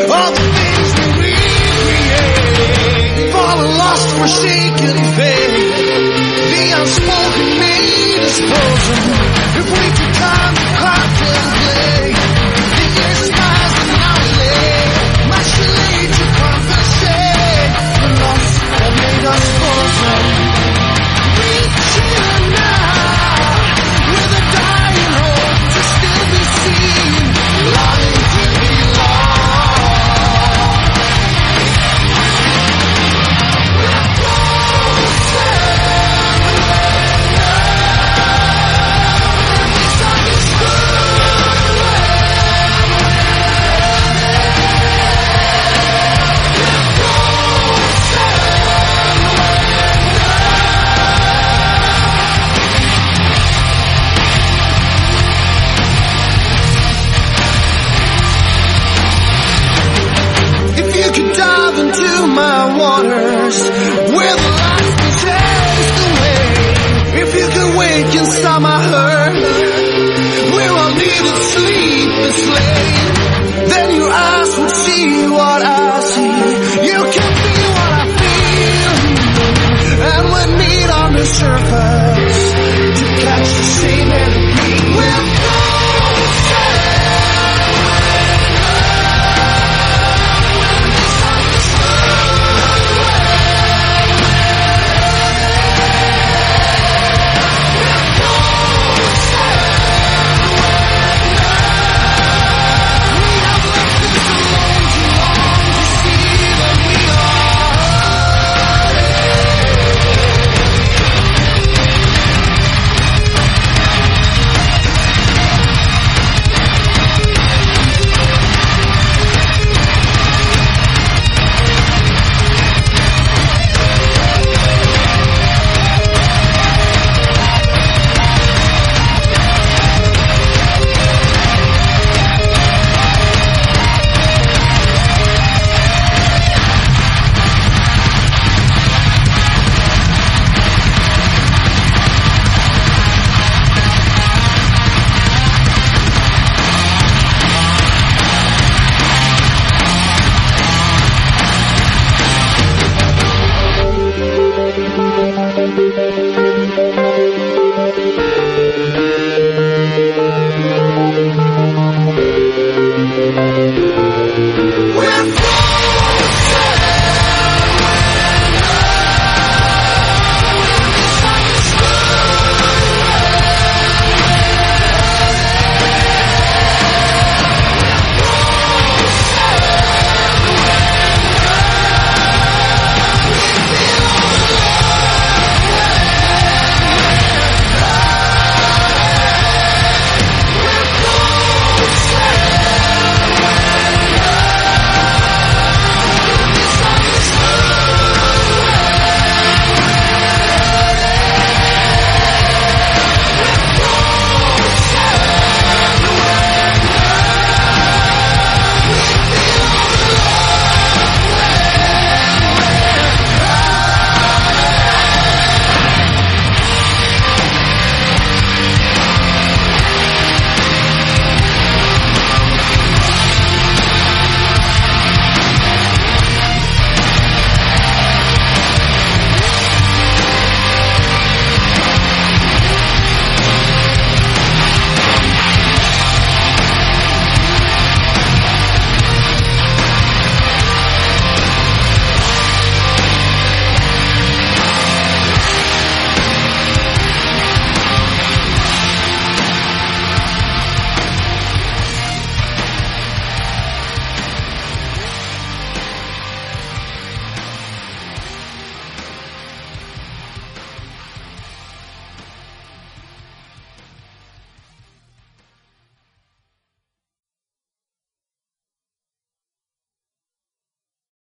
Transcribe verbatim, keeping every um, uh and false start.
all the things we recreate, for the lost, forsaken faith, the unspoken need is frozen. If we could time the clock and play, the years and miles and now we lay, much too late to compensate the loss that made us frozen. Reaching out with a dying hope to still be seen, longing to belong. We're frozen. Into my waters, where the light chased away. If you could wake inside my heart, where I needed sleep.